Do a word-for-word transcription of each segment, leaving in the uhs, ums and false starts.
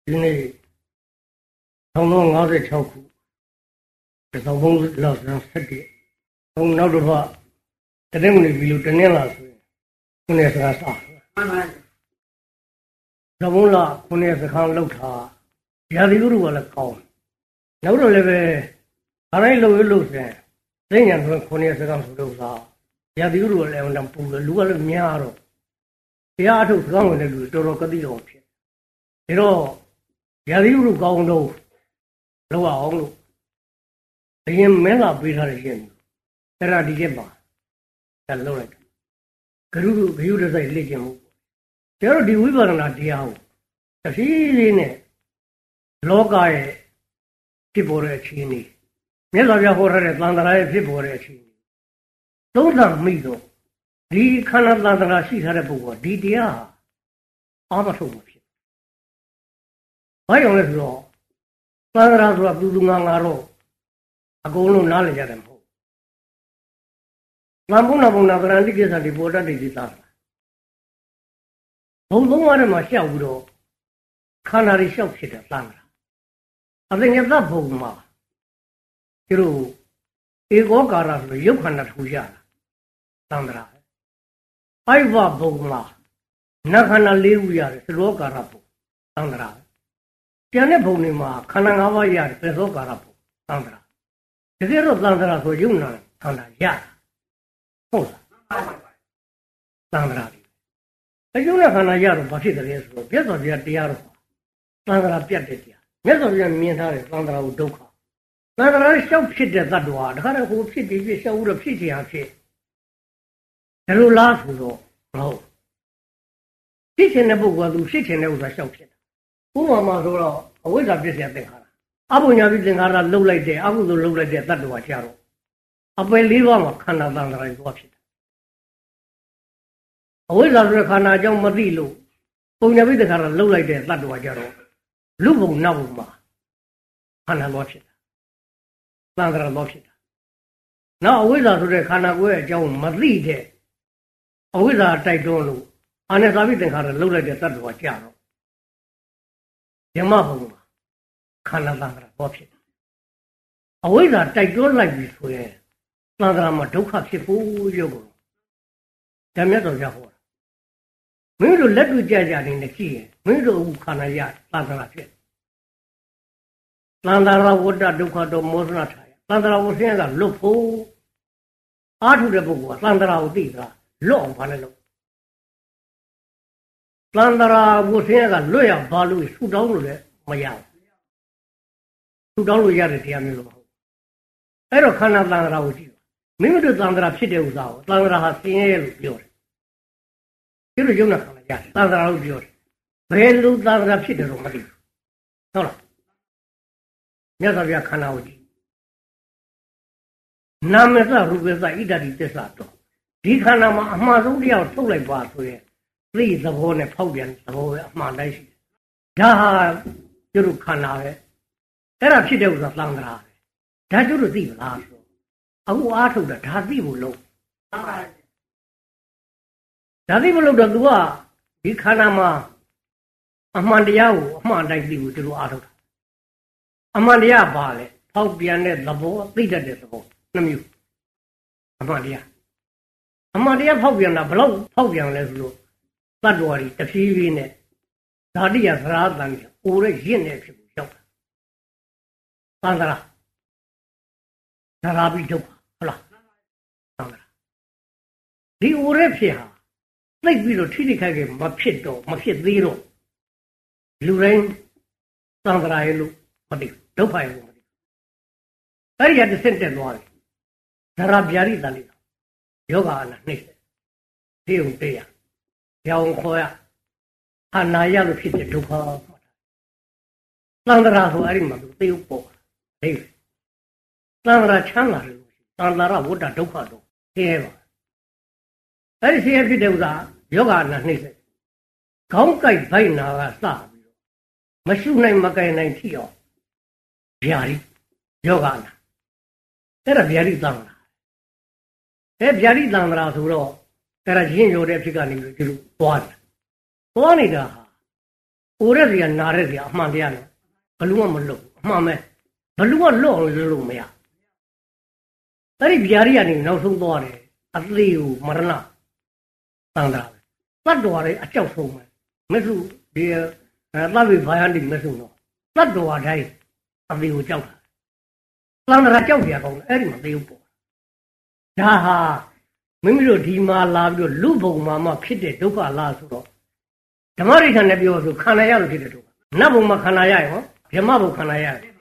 ဒီနေ့၁၉၅၆ခုတသောဘုံလောက်ဆန်းဆက်တဲ့ဘုံနောက်တော့တနေ့မနေ့ပြီလို့တနေ့လာဆိုရင်ခုနှစ်စကားစားမှန်ပါသဘုံလာခုနှစ်စကားလောက်ထားရာသီဥတုကလည်းကောင်းနောက်တော့လည်းပဲအားလိုက်လို့လို့ဆိုရင်သိညာဆိုခုနှစ်စကားဆိုတော့စားရာသီဥတုကလည်းအမှန်ပူတယ်လူကလည်းများတော့တရားအထုတ်စကားဝင်တဲ့လူတော်တော်ကတိတော်ဖြစ်ဒါတော့ရာသီဥတုကောင်းတော့လောက်အောင်လို့အရင်မင်းလာပေးထားတဲ့ရှင်အဲ့ဒါဒီကပါအဲ့လောက်လိုက်ဂရုဂရုတစိုက်လေ့ကျင့်မှုကျတော့ဒီဝိပဿနာတရားကိုတဖြည်းဖြည်းနဲ့လောကရဲ့ဖြစ်ပေါ်တဲ့အခြေအနေမြတ်စွာဘုရားဟောထားတဲ့သံဃာရဲ့ဖြစ်ပေါ်တဲ့အခြေအနေသုံးသပ်မိတော့ဒီခန္ဓာသံဃာရှိထားတဲ့ပုဂ္ဂိုလ်ဒီတရားဟာအာမထုတ်မှာဖြစ်ဘာကြောင့်လဲဆိုတော့သံဃာဆိုတာသူသူငါငါတော့အကုန်လုံးနားလည်ကြတယ်မဟုတ်ဘူး။ငါဘုနာဘုနာဗရဏိကိစ္စဒီပေါ်တတ်တဲ့ဒီသားဘုံသုံးပါးထဲမှာရှောက်ပြီးတော့ခန္ဓာတွေရှောက်ဖြစ်တဲ့သံဃာအသိဉာဏ်သဘုံမှာကျတော့ဧကောကာရဆိုရုပ်ခန္ဓာထူရတာသံဃာအိုက်ဝဘုံမှာနတ်ခန္ဓာ၄ခုရတယ်သရောကာရဘုံသံဃာကျန်တဲ့ဘုံတွေမှာခန္ဓာ၅ပါးရတယ်သရောကာရဘုံသံဃာတကယ်တော့သံဃာဆိုရုပ်နာခန္ဓာရဟုတ်လားသံဃာဒီအယုံနဲ့ခန္ဓာရတော့ဘာဖြစ်တယ်လဲဆိုတော့မြတ်စွာဘုရားတရားတော်သံဃာပြတ်တဲ့တရားမြတ်စွာဘုရားမြင်ထားတဲ့သံဃာကိုဒုက္ခသံဃာရှောက်ဖြစ်တဲ့သတ္တဝါတခါတော့ဟိုဖြစ်ပြီးဖြစ်ရှောက်ဦးတော့ဖြစ်ချင်အောင်ဖြစ်ဒါလိုလားဆိုတော့မဟုတ်ဖြစ်ချင်တဲ့ပုဂ္ဂိုလ်ကသူဖြစ်ချင်တဲ့ဥစ္စာရှောက်ဖြစ်တာဥပမာဆိုတော့အဝိဇ္ဇာပြည့်စရာသင်္ခါရအပ္ပညာပိသင်္ခါရလှုပ်လိုက်တဲ့အကုသိုလ်လှုပ်လိုက်တဲ့တ attva ကြတော့အပယ်လေးပါးမှာခန္ဓာသံဃာတွေသွားဖြစ်တယ်အဝိဇ္ဇာဆိုတဲ့ခန္ဓာအကြောင်းမသိလို့ပုံညာပိသင်္ခါရလှုပ်လိုက်တဲ့တ attva ကြတော့လူဘုံနတ်ဘုံမှာခန္ဓာသွားဖြစ်တာသံဃာသွားဖြစ်တာနောက်အဝိဇ္ဇာဆိုတဲ့ခန္ဓာကိုယ်ရဲ့အကြောင်းမသိတဲ့အဝိဇ္ဇာတိုက်တွန်းလို့အာနသာပိသင်္ခါရလှုပ်လိုက်တဲ့တ attva ကြတော့ဓမ္မဘုံမှာခန္ဓာသံဃာပေါ်ဖြစ်တယ်အဝိဇ္ဇာတိုက်တွန်းလိုက်ပြီဆိုရင်သံဃာမှာဒုက္ခဖြစ်ဖို့ရုပ်ကိုဓမ္မတော်ရဟောတာမင်းတို့လက်တွေ့ကြကြနေနဲ့ကြည့်ရင်မင်းတို့ခန္ဓာရသံဃာဖြစ်သံဃာဝတ္တဒုက္ခတော့မောဇနာထားရသံဃာဝဆင်းကလွတ်ဖို့အာထုတဲ့ပုဂ္ဂိုလ်ကသံဃာကိုသိတာလွတ်အောင်ဘာလဲလို့သံဃာဝဆင်းကလွတ်ရဘာလို့ဆူတောင်းလို့လည်းမရဘူးဆူတောင်းလို့ရတဲ့တရားမျိုးလို့မဟုတ်အဲ့တော့ခန္ဓာသံဃာကိုကြည့်မိမိတို့သံဃာဖြစ်တဲ့ဥစ္စာကိုသံဃာဟာဆင်းရဲလို့ပြောတယ်ဒီလိုယုံနာခန္ဓာရတယ်သံဃာလို့ပြောတယ်ဘယ်လိုသံဃာဖြစ်တယ်တော့မသိဘူးဟုတ်လားမြတ်စွာဘုရားခန္ဓာကိုကြည့်နာမစရူပစဣဒတိသစ္စာတော့ဒီခန္ဓာမှာအမှားဆုံးတရားကိုထုတ်လိုက်ပါဆိုရင်သိသဘောနဲ့ဖောက်ပြန်သဘောပဲအမှားတိုင်းရှိတယ်ဒါဟာကျတို့ခန္ဓာပဲအဲ့ဒါဖြစ်တဲ့ဥစ္စာသံဃာပဲဒါကျတို့သိမလားဆိုအခုအားထုတ်တာဒါသိဖို့လုံးဒါသိဖို့လုံးတော့ तू ကဒီခန္ဓာမှာအမှန်တရားကိုအမှန်တိုင်းသိဖို့ကျတို့အားထုတ်တာအမှန်တရားပါလေဖောက်ပြန်တဲ့သဘောသိတတ်တဲ့သဘောနှမျိုးအမှန်တရားအမှန်တရားဖောက်ပြန်တာဘလို့ဖောက်ပြန်လဲဆိုလို့တ attva တွေတဖြည်းဖြည်းနဲ့ဓာတိယသရတန်ကိုအိုးရဲ့ရင့်နေဖြစ်ဖို့ရောက်တာသံဃာဒါရာပိဒုက္ခဟုတ်လားသံဃာဒီအိုးရဲ့ဖြစ်ဟာသိပြီးတော့ထိထိခိုက်ခိုက်မဖြစ်တော့မဖြစ်သေးတော့လူတိုင်းသံဃာရဲ့လို့မသိဒုက္ခရဲ့လို့မသိအဲ့ဒီကတစ်ဆင့်တက်သွားတယ်ဒါရာဗျာရိတန်လေးယောဂအာနာနှိမ့်တယ်သိုံတေးရကြောင်ခေါ်ရအနာရလို့ဖြစ်တဲ့ဒုက္ခသံဃာဆိုအဲ့ဒီမှာသူသိုံပေါ်တယ်သံဃာချမ်းသာတယ်သံဃာဝတ္တဒုက္ခတော့သိရဲပါအဲ့ဒီဆင်းရဲဖြစ်တဲ့ဥစ္စာယောဂအာနာနှိမ့်တယ်ခေါင်းကိုက်ဗိုက်နာကစပြီးတော့မရှုနိုင်မကင်နိုင်ဖြစ်အောင်ဗျာရိယောဂအာနာအဲ့ဒါဗျာရိသံဃာအဲဗျာရိသံဃာဆိုတော့အဲ့ဒါရင့်ရောတဲ့အဖြစ်ကနေပြီးဒီလိုသွားတယ်သွားနေတာဟာအိုရက်စီကနာရက်စီကအမှန်တရားနဲ့ဘလူးကမလွတ်ဘူးအမှန်ပဲဘလူးကလွတ်အောင်လုပ်လို့မရအဲ့ဒီဗျာရီကနေနောက်ဆုံးသွားတယ်အသေးကိုမရဏတန်တာပဲတတ်တော်ရဲအကြောက်ဆုံးပဲမဆုဒီအဲသဗ္ဗေဘာယတိမဆုတော့တတ်တော်တိုင်းအသေးကိုကြောက်တာတန်တာကြောက်ကြရကောင်းတယ်အဲ့ဒီမှာသေုပ်ပေါ်ဒါဟာမိမိတို့ဒီမှာလာပြီးတော့လူဘုံမှာမှဖြစ်တဲ့ဒုက္ခလားဆိုတော့ဓမ္မရိဋ္ဌာနဲ့ပြောဆိုခန္ဓာရလို့ဖြစ်တဲ့ဒုက္ခနတ်ဘုံမှာခန္ဓာရရောဗြဟ္မဘုံခန္ဓာရဆ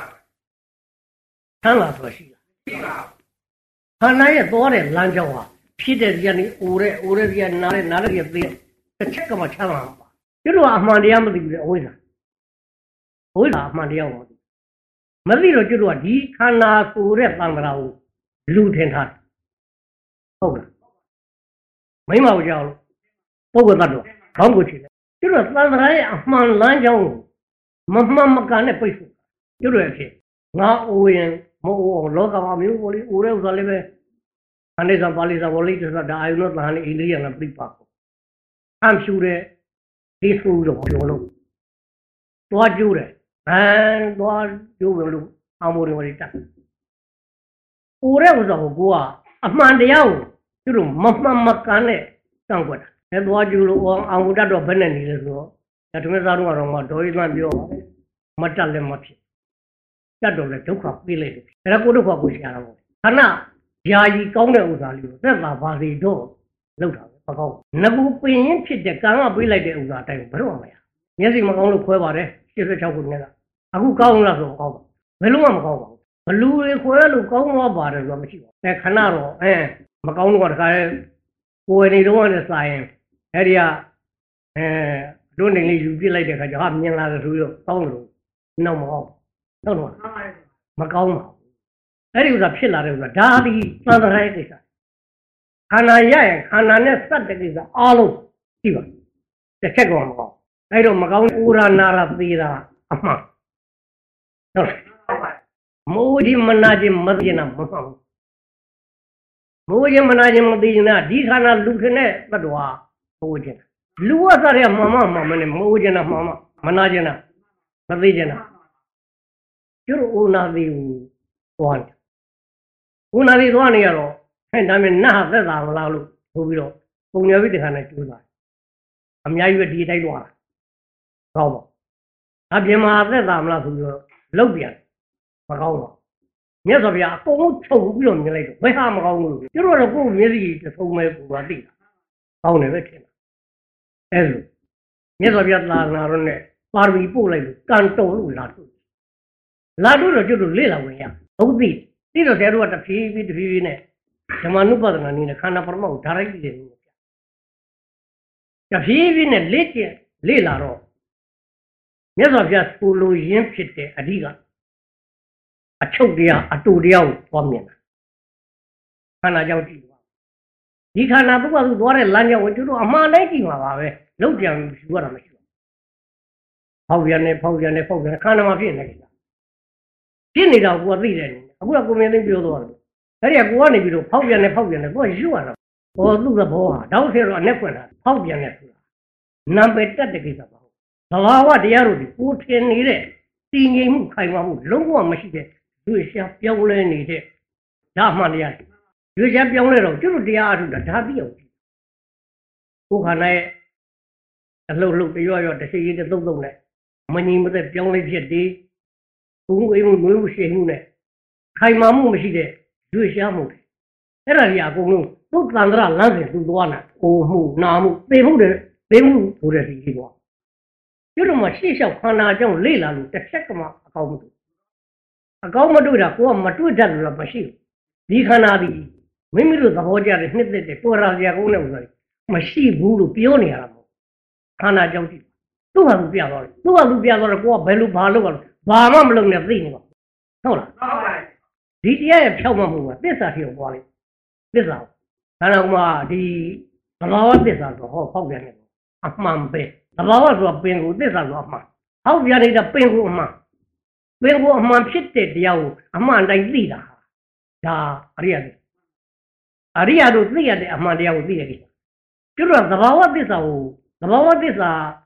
န်းလာဆိုရှိလားခန္ဓာရဲ့သွားတဲ့လမ်းကြောင်းဟာဖြစ်တဲ့ဇာနေအိုတဲ့အိုတဲ့ဇာနာတဲ့နာတဲ့ဇာသေးတစ်ချက်ကမှချမ်းသာမှာကျွတ်တော့အမှန်တရားမသိဘူးလေအဝိဇ္ဇာအဝိဇ္ဇာအမှန်တရားကိုမသိတော့ကျွတ်တော့ဒီခန္ဓာကိုယ်တဲ့သံဃာကိုလူထင်ထားတယ်ဟုတ်လားမိမကိုကြောက်လို့ပုဂ္ဂိုလ်တ attva ခေါင်းကိုချီတယ်ကျွတ်တော့သံဃာရဲ့အမှန်လမ်းကြောင်းကိုမမှန်မကန်နဲ့ပိတ်ဆို့ကျွတ်တော့ဖြစ်ငါအိုရင်မအိုအောင်လောကမှာမျိုးပေါ်လေအိုတဲ့ဥစ္စာလေးပဲအနိစ္စပါဠိစာပေါ်လိတ္တဒါအာယုနောသဟန်အိန္ဒိယကပြိပါကိုအမ်ဖြူတဲ့ဒီဆူတော့ပြောလို့သွားကျိုးတယ်ဟမ်သွားကျိုးဝင်လို့အမိုးတွေဝိတက်အိုတဲ့ဥစ္စာကိုကိုကအမှန်တရားကိုသူတို့မမှန်မကန်နဲ့ကန့်ကွက်တာအဲသွားကျိုးလို့အောင်ဝတ္တတော့ဘယ်နဲ့နေလဲဆိုတော့ဒါတမစားတော့တော့မှဒေါ်ရီလန်းပြောပါတယ်မတက်လည်းမဖြစ်တတ်တော့လေဒုက္ခပြေးလိုက်တယ်အဲ့ဒါကိုဒုက္ခကိုရှာတာပေါ့ခဏယာယီကောင်းတဲ့ဥစ္စာလေးကိုသက်သာပါစေတော့လောက်တာပဲမကောင်းဘူးငကူပင်ရင်ဖြစ်တဲ့ကံကပေးလိုက်တဲ့ဥစ္စာအတိုင်းဘယ်တော့မှမရမျက်စိမကောင်းလို့ခွဲပါတယ်ရှစ်ဆယ့်ခြောက်ခုနှစ်ကအခုကောင်းလားဆိုတော့ကောင်းပါဘယ်လုံးမှမကောင်းပါဘူးဘလူတွေခွဲလို့ကောင်းသွားပါတယ်ဆိုတာမရှိပါဘူးအဲခဏတော့အဲမကောင်းတော့တခါလဲကိုယ်နေတော့နဲ့စာရင်အဲ့ဒီကအဲတွန်းနေလေးယူပြစ်လိုက်တဲ့ခါကျဟာမြင်လာတယ်ဆိုပြီးတော့ကောင်းလို့နောက်မကောင်းဟုတ်တော့မကောင်းပါဘူးအဲ့ဒီဥစ္စာဖြစ်လာတဲ့ဥစ္စာဒါဒီသံဃာရဲ့ကိစ္စခန္ဓာရရင်ခန္ဓာနဲ့စက်တဲ့ကိစ္စအားလုံးရှိပါတစ်ချက်ကောမကောင်းအဲ့တော့မကောင်းဥရနာရသေးတာအမှန်ဟုတ်မိုးကြီးမနာခြင်းမသိနာမဟုတ်ဘူးမိုးကြီးမနာခြင်းမသိနာဒီခန္ဓာလူခနဲ့တတ္တဝါမိုးခြင်းလူဝတ်စားတဲ့မမမမနဲ့မိုးခြင်းနာမမမနာခြင်းနာမသိခြင်းနာကျိုးဥနာသေးဘူးသွားတယ်ဥနာသေးသွားနေရတော့အဲဒါမဲ့နတ်သက်သာမလားလို့ဆိုပြီးတော့ပုံရဝိတ္တခါနဲ့ကျိုးသွားအများကြီးပဲဒီတိုက်သွားတာဟောပါအပြင်မှာသက်သာမလားဆိုပြီးတော့လောက်ပြန်မကောင်းပါမြတ်စွာဘုရားအကုန်လုံးချုပ်ပြီးတော့မြင်လိုက်တော့ဘယ်ဟာမကောင်းဘူးလို့ကျတော့ကိုယ်မျက်စိတစ်ထုံပဲပူသွားသိတာကောင်းတယ်ပဲထင်တာအဲလိုမြတ်စွာဘုရားသာသနာတော်နဲ့ပါရမီပို့လိုက်လို့ကံတော်လို့လာတွေ့လာတွေ့တော့ကျွတ်တို့လေ့လာဝင်ရဟုတ်သိသိတော့တဲတို့ကတဖြည်းဖြည်းတဖြည်းဖြည်းနဲ့ဓမ္မနုပဒနာနည်းနဲ့ခန္ဓာပရမတ်ကိုဓာရိုက်ကြည့်တယ်လို့ပြတဖြည်းဖြည်းနဲ့လေ့ကျင့်လေ့လာတော့မြတ်စွာဘုရားကိုလိုရင်းဖြစ်တဲ့အဓိကအချုပ်တရားအတူတရားကိုသွားမြင်တာခန္ဓာကြောင့်ကြည့်သွားဒီခန္ဓာပုဂ္ဂိုလ်သူသွားတဲ့လမ်းကြောင်းကိုကျွတ်တို့အမှန်တိုင်းကြည့်မှာပါပဲလုံးကြံယူရတာမရှိဘူးဖောက်ပြန်နေဖောက်ပြန်နေဖောက်ပြန်ခန္ဓာမှာဖြစ်နေတယ်ဖြစ်နေတာကိုကသိတယ်အခုကကိုမင်းသိပြောသွားတယ်အဲ့ဒီကကိုကနေပြီးတော့ဖောက်ပြန်နေဖောက်ပြန်နေကိုကယူရတာဟောသူ့သဘောဟာတောက်ဆဲတော့အနဲ့ဖွင့်တာဖောက်ပြန်နေဆိုတာနံပါတ်တက်တဲ့ကိစ္စပါဟုတ်သဘာဝတရားတို့ဒီကိုထင်နေတဲ့တည်ငြိမ်မှုခိုင်မာမှုလုံးဝမရှိတဲ့ရွေးရှားပြောင်းလဲနေတဲ့ဒါမှတရားရွေးရှားပြောင်းလဲတော့ကျွတ်တို့တရားအထုတာဒါသိအောင်ကိုခန္ဓာရဲ့အလှုပ်လှုပ်တရွရွတစ်စိရေးတစ်သုံးသုံးနဲ့မငြိမ်မသက်ပြောင်းလဲဖြစ်တည်ဘုံအိမ်မှုနွေးမှုရှိမှုနဲ့ခိုင်မာမှုမရှိတဲ့ရွေးရှားမှုအဲ့ဒါကြီးအကုန်လုံးသုတ်တန္တရလမ်းစဉ်သူသွားတာဟိုမှုနာမှုသိမှုတွေသိမှုဆိုတဲ့ဒီကြီးသွားကျွတ်တို့မှာရှေ့လျှောက်ခန္ဓာကြောင့်လေ့လာလို့တစ်ချက်ကမှအကောင်းမတွေ့အကောင်းမတွေ့တာကိုကမတွေ့တတ်လို့လည်းမရှိဘူးဒီခန္ဓာဒီမိမိတို့သဘောကျတဲ့နှစ်သက်တဲ့ပေါ်ရာစရာကုန်းတဲ့ဥစ္စာမရှိဘူးလို့ပြောနေရတာမဟုတ်ခန္ဓာကြောင့်ကြည့်သူ့ဟာသူပြသွားတယ်သူ့ဟာသူပြသွားတော့ကိုကဘယ်လိုဘာလုပ်ရလဲဘာမှမလုပ်နဲ့သိနေပါဟုတ်လားဟုတ်ပါဘူးဒီတရားရဲ့ဖြောက်မှမှုကသစ္စာထီကိုပွားလိုက်သစ္စာခန္ဓာကမှဒီသဘာဝသစ္စာဆိုဟောဖောက်ပြန်နေတယ်အမှန်ပဲသဘာဝဆိုတာပင်ကိုသစ္စာဆိုအမှန်ဟောက်ပြန်နေတာပင်ကိုအမှန်ပင်ကိုအမှန်ဖြစ်တဲ့တရားကိုအမှန်တိုင်းသိတာဒါအရိယသစ္စာအရိယတို့သိရတဲ့အမှန်တရားကိုသိရကိစ္စကျွတ်တော့သဘာဝသစ္စာကိုသဘာဝသစ္စာ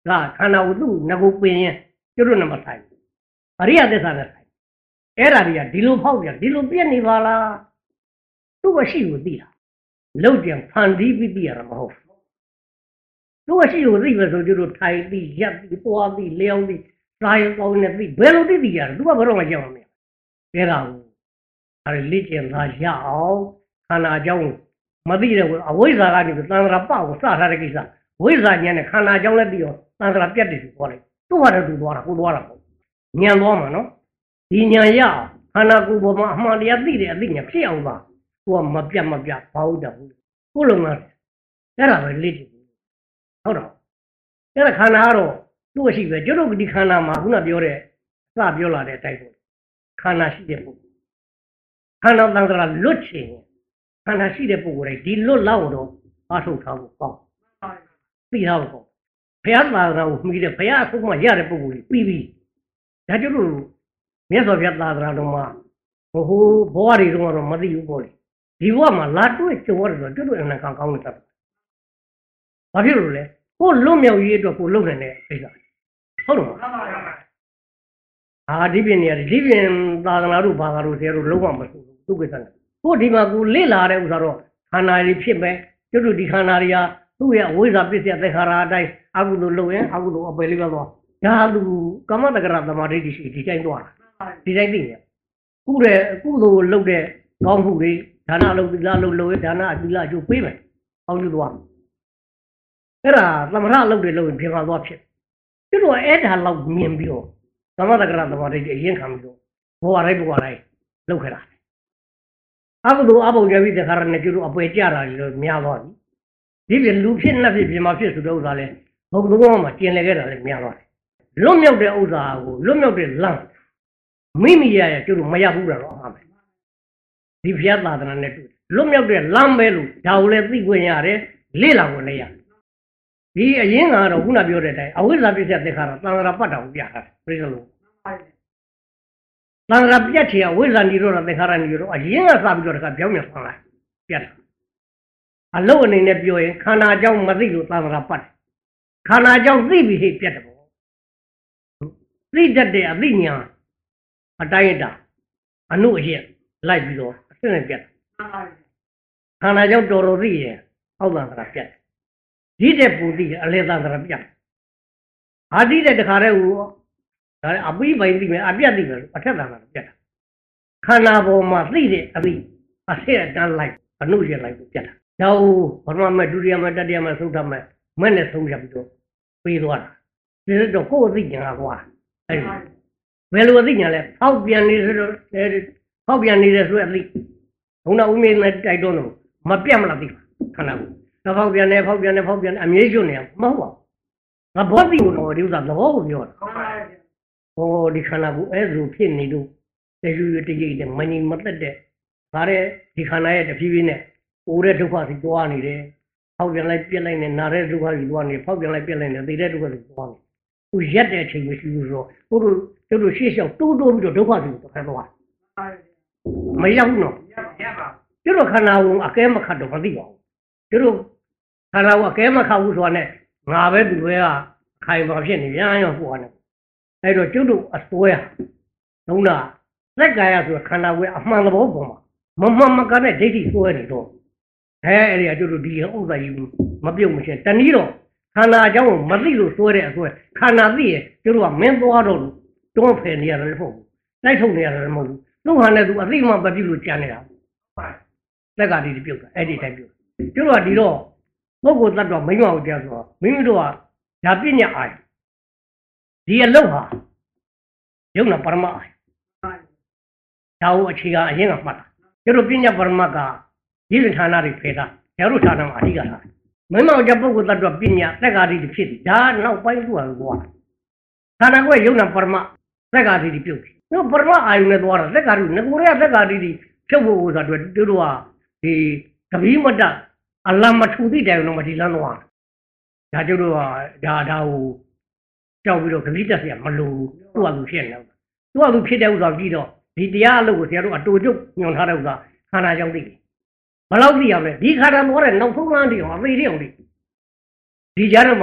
ခန္ဓာကိုသူ့ငကိုပင်ရင်ကျတို့နဲ့မဆိုင်ဘူးအရိယသစ္စာနဲ့ဆိုင်အဲ့ဒါတွေကဒီလိုဖောက်ပြန်ဒီလိုပြည့်နေပါလားသူ့ဝရှိကိုသိတာလောက်ပြန်ဖန်တီးပြီးသိရတာမဟုတ်ဘူးသူ့ဝရှိကိုသိပဲဆိုကျတို့ထိုင်ပြီးရက်ပြီးသွားပြီးလျောင်းပြီးစာရုံကောင်းနဲ့သိဘယ်လိုသိသိရလဲသူကဘယ်တော့မှကြောက်မလဲအဲ့ဒါကိုအဲ့လေ့ကျင့်သားရအောင်ခန္ဓာအကြောင်းမသိတဲ့အဝိဇ္ဇာကနေသံဃာပကိုစထားတဲ့ကိစ္စဝိဇ္ဇာဉာဏ်နဲ့ခန္ဓာအကြောင်းလည်းပြီးတော့သံဃာပြတ်တယ်သူပြောလိုက်သူ့ဟာတော့သူသွားတာကိုသွားတာပေါ့ဉာဏ်သွားမှာနော်ဒီဉာဏ်ရအောင်ခန္ဓာကိုယ်ပေါ်မှာအမှန်တရားသိတဲ့အသိဉာဏ်ဖြစ်အောင်ပါသူကမပြတ်မပြတ်ဘာဟုတ်တယ်ဘူးကိုလုံးလားအဲ့ဒါပဲလေ့ကျင့်ဟုတ်တော့အဲ့ဒါခန္ဓာကတော့သူ့ရှိပဲကျတို့ဒီခန္ဓာမှာခုနပြောတဲ့စပြောလာတဲ့အတိုင်းပေါ့ခန္ဓာရှိတဲ့ပုဂ္ဂိုလ်ခန္ဓာသံဃာလွတ်ချင်ခန္ဓာရှိတဲ့ပုဂ္ဂိုလ်တိုင်းဒီလွတ်လောက်တော့အားထုတ်ထားဖို့ပေါ့သိထားဖို့ပေါ့ဘုရားသာသနာကိုမှီတဲ့ဘုရားအဆုံးမရတဲ့ပုဂ္ဂိုလ်ကြီးပြီးပြီးဒါကျတို့မြတ်စွာဘုရားသာသနာတော်မှာဟိုဟိုဘဝတွေတော့မသိဘူးပေါ့လေဒီဘဝမှာလာတွေ့ကြုံရတယ်ဆိုတော့ကျတို့အနံကောင်းကောင်းနေတာဘာဖြစ်လို့လဲကိုလွတ်မြောက်ရေးအတွက်ကိုလုံနေတဲ့ကိစ္စဟုတ်တော့အာဒီပြင်နေရတယ်ဒီပြင်သာသနာတို့ဘာသာတို့ဆရာတို့လုံးဝမဆိုဘူးသူကိစ္စနဲ့ကိုဒီမှာကိုလေ့လာတဲ့ဥစ္စာတော့ခန္ဓာတွေဖြစ်မယ်ကျတို့ဒီခန္ဓာတွေကသူ့ရဲ့အဝိဇ္ဇာပစ္စယသက္ခါရအတိုင်းအကုသိုလ်လုပ်ရင်အကုသိုလ်အပယ်လေးပဲသွားဒါလူကမ္မတက္ကရာသမာဓိရှိဒီတိုင်းသွားတာဒီတိုင်းသိနေကုတဲ့ကုသိုလ်လုပ်တဲ့ကောင်းမှုတွေဒါနလုပ်သီလလုပ်လို့ဒါနအသီလအကျိုးပေးမယ်အောင်းကျသွားအဲ့ဒါသမထလုပ်တယ်လို့ပြင်ပါသွားဖြစ်ကျတို့အဲ့ဒါလောက်မြင်ပြီးတော့သမထကရသမာဓိအရင်ခံပြီးတော့ဘဝတိုင်းဘဝတိုင်းလုပ်ခဲ့တာအကုသိုလ်အဘုံကြပြီးတခါရနဲ့ကျတို့အပွဲကြတာလို့များသွားပြီဒီပြင်လူဖြစ်နှက်ဖြစ်ပြင်မှာဖြစ်ဆိုတဲ့ဥစ္စာလဲဘုံလုံးမှာကျင်လည်ခဲ့တာလည်းများသွားတယ်လွတ်မြောက်တဲ့ဥစ္စာကိုလွတ်မြောက်တဲ့လမ်းမိမိရရကျတို့မရဘူးတော့အမှားပဲဒီဘုရားသာသနာနဲ့တွေ့လွတ်မြောက်တဲ့လမ်းပဲလို့ဒါကိုလည်းသိခွင့်ရတယ်လေ့လာခွင့်လည်းရတယ်ဒီအရင်ကတော့ခုနပြောတဲ့အတိုင်းအဝိဇ္ဇာပစ္စယသင်္ခါရသံဃာပတ်တာကိုပြတာပြည့်စုံလို့သံဃာပြတ်ချင်အဝိဇ္ဇာនិရောဓသင်္ခါရនិရောဓအရင်ကစပြီးတော့တခါပြောင်းပြန်ဆောင်လိုက်ပြတ်အလုံးအနေနဲ့ပြောရင်ခန္ဓာကြောင့်မသိလို့သံဃာပတ်တယ်ခန္ဓာကြောင့်သိပြီးဟိပြတ်တယ်ပေါ့သိတတ်တဲ့အသိဉာဏ်အတိုင်းအတာအနုအရက်လိုက်ပြီးတော့အစစ်နဲ့ပြတ်ခန္ဓာကြောင့်တော်တော်သိရင်အောက်သံဃာပြတ်ဒီတဲ့ပူတိအလေသံဃာပြတ်အာတိတဲ့တခါတည်းဟိုဒါအပိပိုင်သိမယ်အပြတ်သိမယ်အထက်သံဃာပြတ်ခန္ဓာပေါ်မှာသိတဲ့အသိအစစ်အတန်းလိုက်အနုရက်လိုက်ပြတ်တာဒါဟိုဘာမှမဒုတိယမတတိယမသုဒ္ဓမမဲ့နဲ့ဆုံးရပြီးတော့ပေးသွားတာဒီတော့ကိုယ်အသိဉာဏ်ကွာအဲ့ဘယ်လိုအသိဉာဏ်လဲဖောက်ပြန်နေဆိုတော့ဖောက်ပြန်နေတဲ့ဆိုအသိဘုံတော်ဦးမင်းနဲ့တိုက်တော့မပြတ်မလားသိခန္ဓာကိုဖောက်ပြန်နေဖောက်ပြန်နေဖောက်ပြန်အမြဲကျွနေမဟုတ်ပါဘူးငါဘောသိကိုတော့ဒီဥစ္စာသဘောကိုပြောတာဟောဒီခန္ဓာကိုအဲ့လိုဖြစ်နေလို့တရွရွတရိပ်နဲ့မငြိမ်မသက်တဲ့ဒါတဲ့ဒီခန္ဓာရဲ့တဖြည်းဖြည်းနဲ့အိုးတဲ့ဒုက္ခစီတွားနေတယ်ဖောက်ပြန်လိုက်ပြက်လိုက်နဲ့နာတဲ့ဒုက္ခစီတွားနေဖောက်ပြန်လိုက်ပြက်လိုက်နဲ့သိတဲ့ဒုက္ခစီတွားနေသူရက်တဲ့အချိန်မရှိဘူးဆိုတော့တို့တို့တို့ရှေ့လျှောက်တိုးတိုးပြီးတော့ဒုက္ခစီကိုတစ်ခါသွားမရောက်ဘူးနော်တို့တို့ခန္ဓာကိုအကဲမခတ်တော့မသိပါဘူးတို့တို့ခန္ဓာကိုအကဲမခတ်ဘူးဆိုတာနဲ့ငါပဲသူပဲကခိုင်ပါဖြစ်နေပြန်ရောဟိုကနေအဲ့တော့တို့တို့အစွဲသုံးတာသက်ကာယဆိုခန္ဓာကိုအမှန်သဘောပေါ်မှာမမှန်မကန်တဲ့ဒိဋ္ဌိစွဲနေတော့အဲအဲ့ဒီကတို့တို့ဒီဥစ္စာကြီးမပြုတ်မရှင်းတနည်းတော့ခန္ဓာအကြောင်းကိုမသိလို့စွဲတဲ့အစွဲခန္ဓာသိရင်တို့တို့ကမင်းသွားတော့လို့တွန်းဖယ်နေရတယ်မဟုတ်ဘူးတိုက်ထုတ်နေရတယ်မဟုတ်ဘူးသူ့ဟာနဲ့သူအသိမှမပြုတ်လို့ကြံနေတာသက်ကဒီပြုတ်တာအဲ့ဒီတိုင်းပြုတ်တို့တို့ကဒီတော့ပုဂ္ဂိုလ်တ attva မိမ့်မအောင်ကြားဆိုတော့မိမိတို့ကဓာပညာအာဒီအလုံးဟာယုံနာပရမအာဒါကိုအခြေခံအရင်ကမှတ်တာတို့တို့ပညာပရမကဒီလိုဌာနတွေဖေးတာကျတို့ဌာနမှာအဓိကထားမိမ့်မအောင်ကြားပုဂ္ဂိုလ်တ attva ပညာသက်ကဒီဖြစ်တယ်ဒါနောက်ပိုင်းသူ့ဟာကွာဌာနကယုံနာပရမသက်ကဒီပြုတ်တယ်တို့ပရမအာယုနဲ့သွားတာသက်ကဒီငကိုရသက်ကဒီဖြုတ်ဖို့ဆိုတာတို့တို့ကဒီကပီးမတအလံမထူသည့်တိုင်တော့မဒီလန်းသွားဒါကျတို့ကဒါဒါကိုကြောက်ပြီးတော့ကပီးတက်เสียမလို့သူ့ဟာသူဖြစ်နေတယ်သူ့ဟာသူဖြစ်တဲ့ဥစ္စာကြည့်တော့ဒီတရားအလုပ်ကိုဆရာတို့အတူတူညွန်ထားတဲ့ဥစ္စာခန္ဓာကြောင့်သိတယ်ဘယ်လောက်သိရမလဲဒီခန္ဓာပေါ်တဲ့နောက်ဆုံးလမ်းတည်းအောင်အသေးတည်းအောင်ဒီကြားထဲမှာ